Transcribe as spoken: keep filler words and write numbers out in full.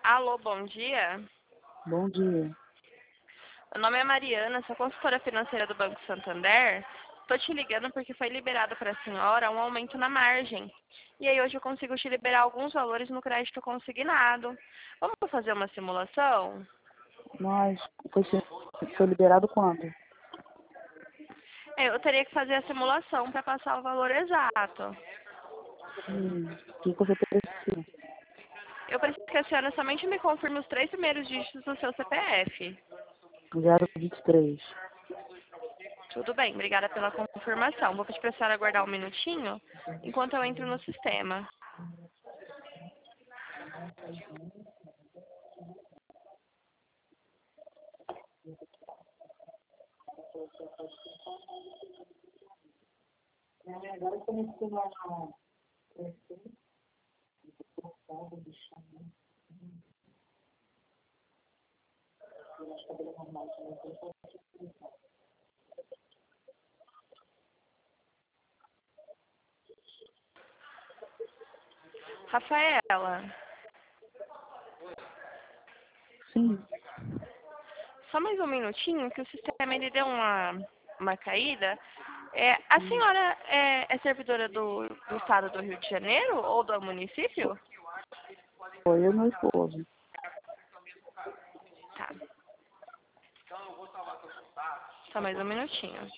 Alô, bom dia. Bom dia. Meu nome é Mariana, sou consultora financeira do Banco Santander. Estou te ligando porque foi liberado para a senhora um aumento na margem. E aí hoje eu consigo te liberar alguns valores no crédito consignado. Vamos fazer uma simulação? Mas foi, se- foi liberado quando? É, Eu teria que fazer a simulação para passar o valor exato. Hum, o que você precisa? Eu preciso que a senhora somente me confirme os três primeiros dígitos do seu C P F. zero vinte e três. Tudo bem, obrigada pela confirmação. Vou pedir para a senhora aguardar um minutinho enquanto eu entro no sistema. Agora começou a Rafaela, Sim. só mais um minutinho que o sistema ele deu uma, uma caída. É, a Hum. senhora é, é servidora do, do estado do Rio de Janeiro ou do município? Foi eu e meu esposo. Tá, só mais um minutinho.